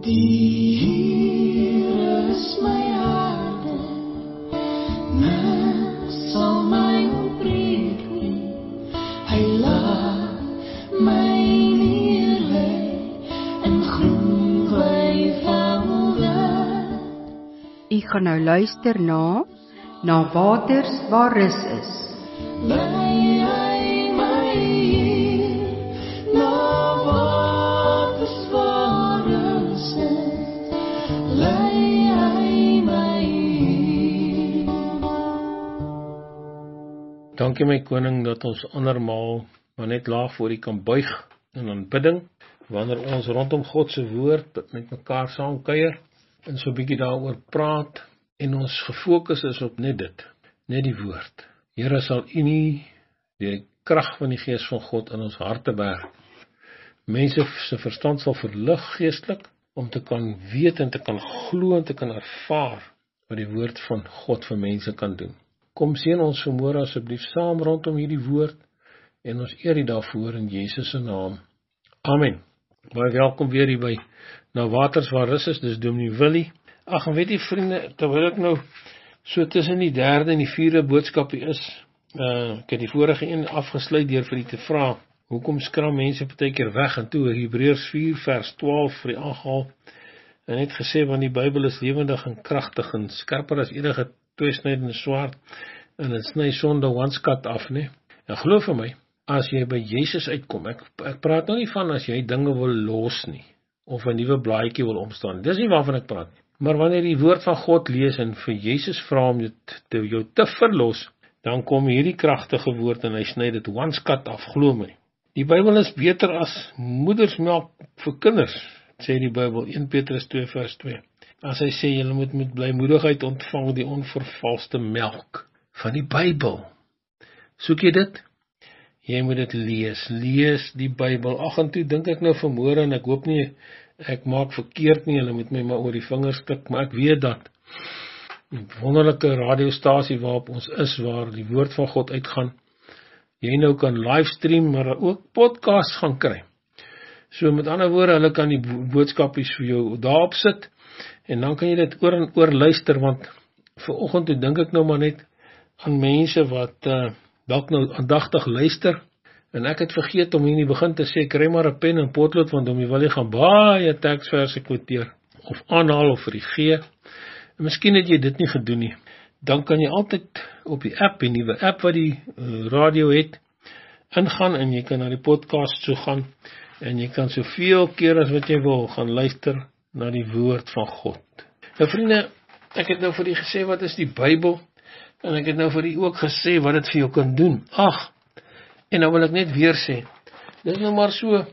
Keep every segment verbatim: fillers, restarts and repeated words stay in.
Die Here is my Herder, niks sal my ontbreek nie. Hy laat my neerlê in groen weivelde. U gaan nou luister na Na waters waar rus is. Lei hy my hier, na waters waar rus is. Lei hy my hier. Dankie my koning dat ons andermaal maar net laag voor U kan buig in aanbidding, wanneer ons rondom God se woord met mekaar saam kuier en so 'n bietjie daaroor praat. En ons gefokus is op net dit, net die woord. Here, sal U nie deur die krag van die Gees van God in ons harte werk. Mense se verstand sal verlig geestelik, om te kan weet en te kan glo en te kan ervaar wat die woord van God vir mense kan doen. Kom seën ons vanmôre asseblief saam rondom hierdie woord, en ons eer U daarvoor in Jesus se naam. Amen. Baie welkom weer hier by Na Waters Waar Rus Is, dis Dominee Willie. Ag, en weet jy vriende, terwyl ek nou so tussen die derde en die vierde boodskapie is, uh, ek het die vorige een afgesluit deur vir die te vra, hoekom skram mense partykeer weg, en toe Hebreërs vier vers twaalf vir die aangehaal, en het gesê, want die Bybel is lewendig en kragtig, en skerper as enige tweesnydende swaard, en het sny sonde wanskat af, ne? En glo vir my, as jy by Jesus uitkom, ek, ek praat nou nie van as jy dinge wil los nie, of 'n nuwe blaadjie wil omstaan, dis nie waarvan ek praat nie. Maar wanneer die woord van God lees en vir Jesus vra om dit te, jou te verlos, dan kom hierdie kragtige woord en hy sny dit wanskat af, glo my. Die Bybel is beter as moedersmelk vir kinders, sê die Bybel, Eerste Petrus twee vers twee. As hy sê, julle moet met blymoedigheid ontvang die onvervalste melk van die Bybel. Soek jy dit? Jy moet dit lees, lees die Bybel. Ag, en toe dink ek nou vanmôre, en ek hoop nie, ek maak verkeerd nie, hulle moet my maar oor die vingers klik, maar ek weet dat die wonderlike radiostasie waarop ons is, waar die woord van God uitgaan, jy nou kan livestream, maar ook podcast gaan kry. So met ander woorde, hulle kan die boodskapies vir jou daarop sit, en dan kan jy dit oor en oor luister, want vanoggend toe dink ek nou maar net aan mense wat uh, dalk nou aandagtig luister, en ek het vergeet om hier in die begin te sê, kry maar 'n pen en potlood, want om jy wil jy gaan baie teksverse kwoteer, of aanhaal of regeer, en miskien het jy dit nie gedoen nie, dan kan jy altyd op die app, die nuwe app wat die uh, radio het, ingaan, en jy kan na die podcast so gaan, en jy kan soveel keer as wat jy wil, gaan luister na die woord van God. Nou vriende, ek het nou vir die gesê, wat is die Bybel, en ek het nou vir die ook gesê, wat dit vir jou kan doen. Ag, en nou wil ek net weer sê, dit is nou maar so,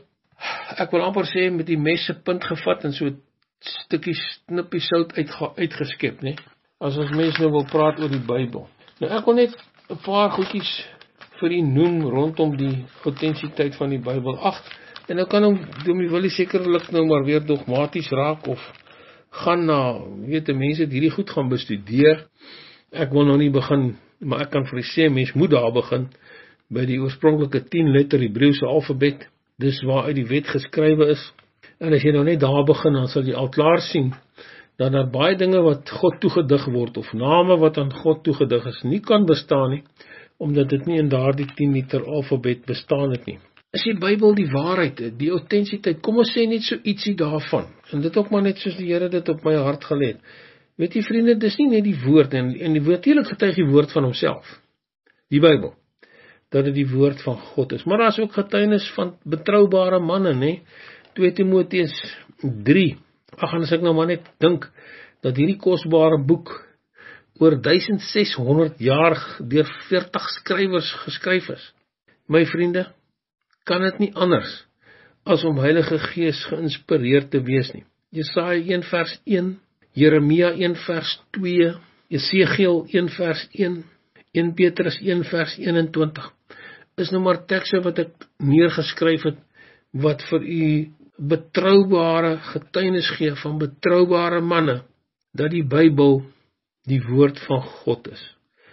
ek wil amper sê, met die mes se punt gevat, en so 'n stukkie snippie sout uitge, uitgeskep, ne? As ons mense nou wil praat oor die Bybel. Nou ek wil net 'n paar goedjies vir u noem, rondom die authentisiteit van die Bybel. Ag, en nou kan hom, Dominee Willie sekerlik nou maar weer dogmaties raak, of gaan na, weet die mense het hierdie goed gaan bestudeer. Ek wil nou nie begin, maar ek kan vir u sê, mens moet daar begin, by die oorspronklike tien letter Hebreëse alfabet, dis waaruit die wet geskrywe is, en as jy nou net daar begin, dan sal jy al klaar sien, dat daar baie dinge wat God toegedig word, of name wat aan God toegedig is, nie kan bestaan nie, omdat dit nie in daardie tien letter alfabet bestaan het nie. Is die Bybel die waarheid, die authentisiteit, kom ons sê net so ietsie daarvan, en dit ook maar net soos die Here dit op my hart gelê het. Weet jy vriende, dis nie net die woord, en, en die natuurlik getuig die woord van homself, die Bybel, dat dit die woord van God is, maar daar is ook getuienis van betroubare manne, ne? twee Timoteus drie, ag, en as ek nou maar net dink, dat hierdie kosbare boek, oor duisend ses honderd jaar, deur veertig skrywers geskryf is, my vriende, kan dit nie anders, as om Heilige Gees geïnspireerd te wees nie. Jesaja een vers een, Jeremia een vers twee, Esegiel een vers een, Eerste Petrus een vers eenentwintig, is nou maar tekste wat ek neergeskryf het, wat vir u betroubare getuienis gee, van betroubare manne, dat die Bybel die woord van God is.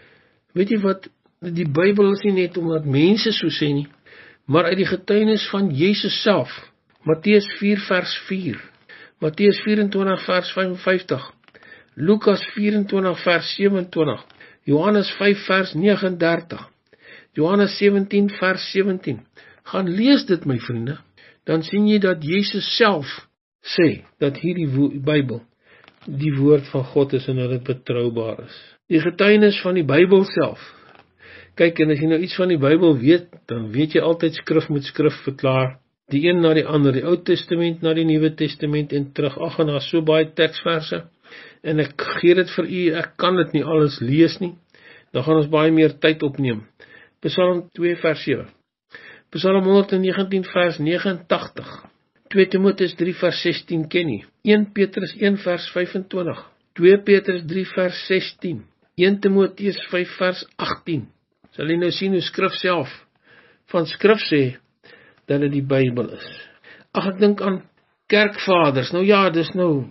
Weet jy wat, die Bybel is nie net omdat mense so sê nie, maar uit die getuienis van Jesus self, Matteus vier vers vier, Matteus vyf-en-twintig vers vyf en vyftig, Lukas vyf-en-twintig vers sewe en twintig, Johannes vyf vers nege en dertig, Johannes sewentien vers sewentien. Gaan lees dit, my vriende, dan sien jy dat Jesus self sê dat hierdie Bybel die woord van God is en dat dit betroubaar is. Die getuienis van die Bybel self. Kyk, en as jy nou iets van die Bybel weet, dan weet jy altyd skrif met skrif verklaar, die een na die ander, die Ou Testament na die Nuwe Testament en terug. Ag, en daar is so baie teksverse, en ek gee dit vir u, ek kan dit nie alles lees nie, dan gaan ons baie meer tyd opneem. Psalm twee vers sewe, Psalm honderdnegentien vers nege en tagtig, twee Timoteus drie vers sestien ken nie, een Petrus een vers vyf-en-twintig, twee Petrus drie vers sestien, een Timoteus vyf vers agttien, sal jy nou sien hoe skrif self van skrif sê dat dit die Bybel is. Ag, ek dink aan kerkvaders, nou ja, dis nou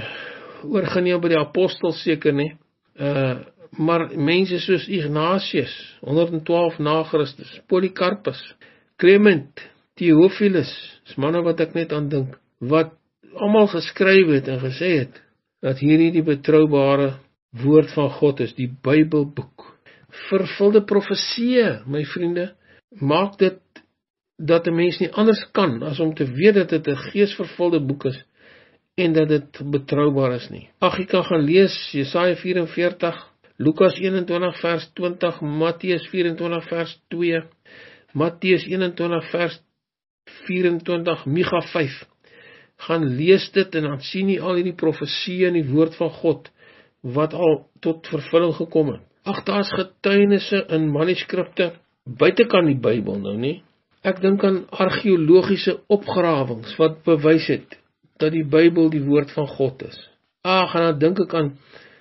oorgeneem by die apostels seker nie, uh, maar mense soos Ignatius, honderdtwaalf na Christus, Polycarpus, Clement, Theophilus, is manne wat ek net aan dink, wat almal geskryf het en gesê het, dat hierdie die betroubare woord van God is, die Bybelboek. Vervulde profeseë, my vriende, maak dit dat 'n mens nie anders kan as om te weet dat dit 'n geesvervulde boek is en dat dit betroubaar is nie. Ag, jy kan gaan lees Jesaja vyf-en-veertig, Lukas eenentwintig vers twintig, Matteus vyf-en-twintig vers twee, Matteus eenentwintig vers vyf-en-twintig, Micha vyf. Gaan lees dit en dan sien jy al hierdie profeseë in die woord van God wat al tot vervulling gekom het. Ag, daar is getuienisse in manuskripte buitekant die Bybel nou nie. Ek dink aan argeologiese opgrawings wat bewys het dat die Bybel die woord van God is. Ag, en dan dink ek aan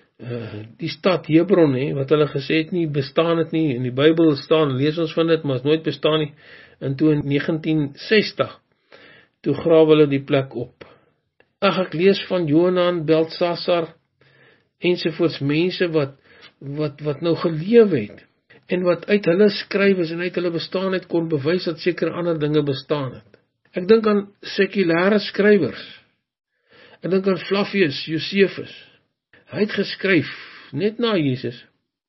uh, die stad Hebron, he, wat hulle gesê het nie bestaan het nie, in die Bybel staan, lees ons van dit, maar is nooit bestaan nie, en toe in negentien sestig, toe grawe hulle die plek op. Ag, ek lees van Jonan, Belsasar, ensovoorts mense wat, wat, wat nou geleef het, en wat uit hulle skrywes en uit hulle bestaan het kon bewys dat sekere ander dinge bestaan het. Ek dink aan sekulêre skrywers. Ek dink aan Flavius Josephus. Hy het geskryf, net na Jesus,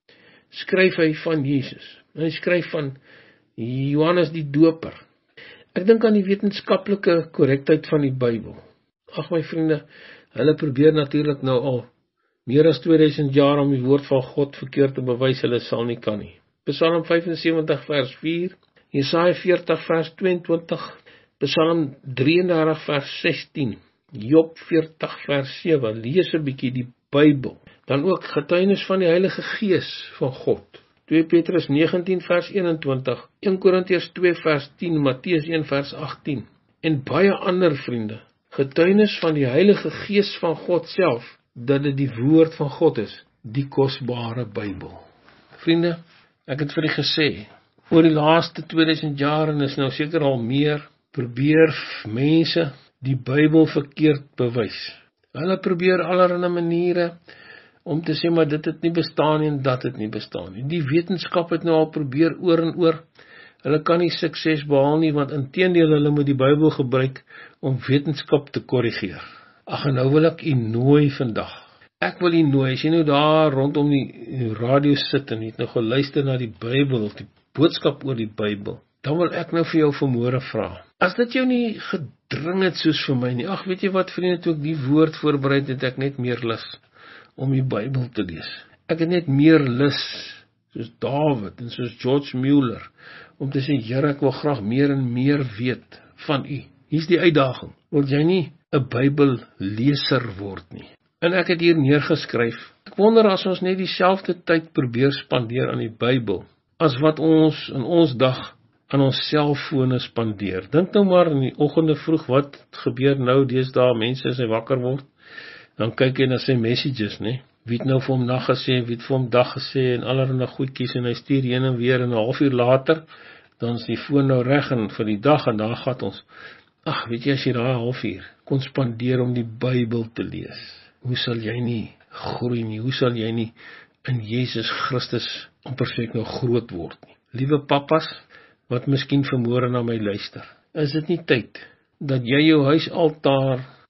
skryf hy van Jesus. En hy skryf van Johannes die Doper. Ek dink aan die wetenskaplike korrektheid van die Bybel. Ag, my vriende, hulle probeer natuurlik nou al meer as tweeduisend jaar om die woord van God verkeerd te bewys, hulle sal nie kan nie. Psalm vyf-en-sewentig vers vier, Jesaja veertig vers tweeëntwintig, Psalm drieëndertig vers sestien, Job veertig vers sewe, lees 'n bietjie die Bybel. Dan ook getuienis van die Heilige Gees van God. twee Petrus negentien vers eenentwintig, een Korintiërs twee vers tien, Matteus een vers agttien, en baie ander vriende. Getuienis van die Heilige Gees van God self, dat dit die woord van God is, die kosbare Bybel. Vriende, ek het vir u gesê, oor die laaste tweeduisend jaar, en is nou seker al meer, probeer mense die Bybel verkeerd bewys. Hulle probeer allerlei maniere om te sê, maar dit het nie bestaan nie en dat het nie bestaan nie. Die wetenskap het nou al probeer oor en oor. Hulle kan nie sukses behaal nie, want inteendeel hulle moet die Bybel gebruik om wetenskap te korrigeer. Ag, en nou wil ek u nooi vandag. Ek wil u nooi, as jy nou daar rondom die radio sit en jy het nou geluister na die Bybel, of die boodskap oor die Bybel, dan wil ek nou vir jou vanmôre vra. As dit jou nie gedring het soos vir my nie, ag, weet jy wat, vriende, toe ek die woord voorberei het, het ek net meer lus om die Bybel te lees. Ek het net meer lus, soos Dawid en soos George Mueller, om te sê, Here, ek wil graag meer en meer weet van u. Hier is die uitdaging. Wil jy nie 'n Bybelleser word nie? En ek het hier neergeskryf, ek wonder as ons net dieselfde tyd probeer spandeer aan die Bybel, as wat ons in ons dag aan ons selfone spandeer. Dink nou maar in die oggende vroeg, wat gebeur nou deesdae, mense as hy wakker word, dan kyk hy na sy messages, ne? Wie het nou vir hom nag gesê, wie het vir hom dag gesê, en allerlei goedjies, en hy stuur heen en weer, en 'n halfuur later, dan is die foon nou reg, en vir die dag, en daar gaan ons. Ag, weet jy, as jy daai halfuur kon spandeer om die Bybel te lees, hoe sal jy nie groei nie, hoe sal jy nie in Jesus Christus amper sê ek nou groot word nie. Liewe pappas, wat miskien vanmôre na my luister, is dit nie tyd dat jy jou huisaltaar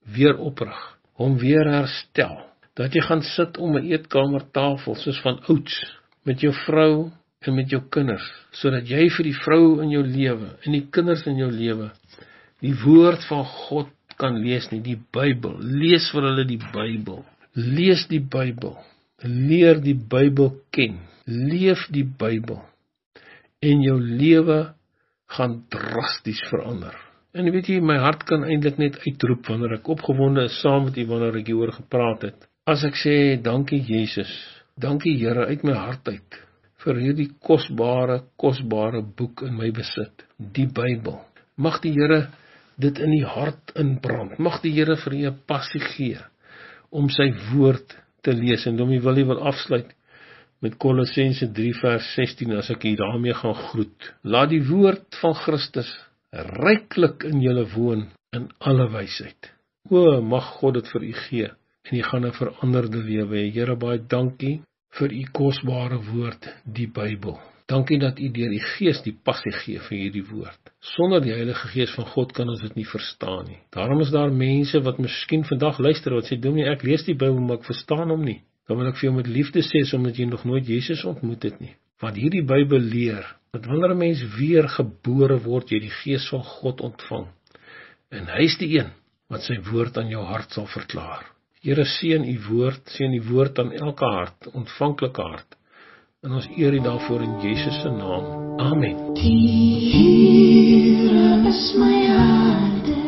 weer oprig, hom weer herstel, dat jy gaan sit om 'n eetkamertafel soos van ouds, met jou vrou en met jou kinders, sodat jy vir die vrou in jou lewe en die kinders in jou lewe die woord van God kan lees nie, die Bybel. Lees vir hulle die Bybel. Lees die Bybel. Leer die Bybel ken. Leef die Bybel. En jou lewe gaan drasties verander. En weet jy, my hart kan eintlik net uitroep wanneer ek opgewonde is saam met u wanneer ek hieroor gepraat het. As ek sê, dankie Jesus, dankie Here uit my hart uit, vir hierdie kosbare, kosbare boek in my besit, die Bybel. Mag die Here dit in die hart inbrand. Mag die Here vir u 'n passie gee om sy woord te lees. En om jy wil, jy wil afsluit met Kolossense drie vers sestien, as ek hier daarmee gaan groet. Laat die woord van Christus ryklik in julle woon in alle wysheid. O, mag God dit vir u gee, en u gaan 'n veranderde lewe hê. Here, baie dankie vir u kosbare woord, die Bybel. Dankie dat u deur die Gees die passie gee vir hierdie woord. Sonder die Heilige Gees van God kan ons dit nie verstaan nie. Daarom is daar mense wat miskien vandag luister, wat sê, Dominee, ek lees die Bybel, maar ek verstaan hom nie. Dan wil ek vir jou met liefde sê, omdat jy nog nooit Jesus ontmoet het nie. Want hierdie Bybel leer, dat wanneer 'n mens weer gebore word, jy die Gees van God ontvang. En hy is die een wat sy woord aan jou hart sal verklaar. Here, seën u woord, seën die woord aan elke hart, ontvanklike hart. En ons eer u daarvoor in Jesus se naam. Amen. Die Here is my harte,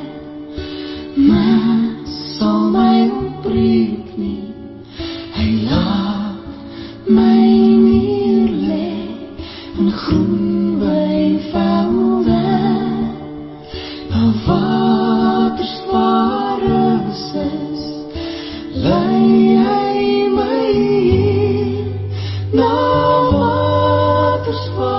maar sal my ontbreek nie. Hy laat my neerlê in groen weivelde, na waters waar rus is, lei hy my na waters waar